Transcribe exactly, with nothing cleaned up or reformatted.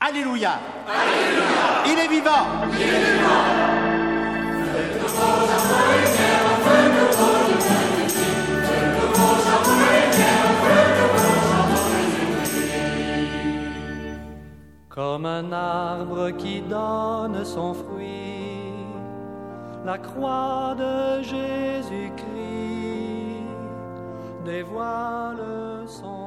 Alléluia. Alléluia. Il est vivant. Il est vivant. Comme un arbre qui donne son fruit, la croix de Jésus-Christ dévoile son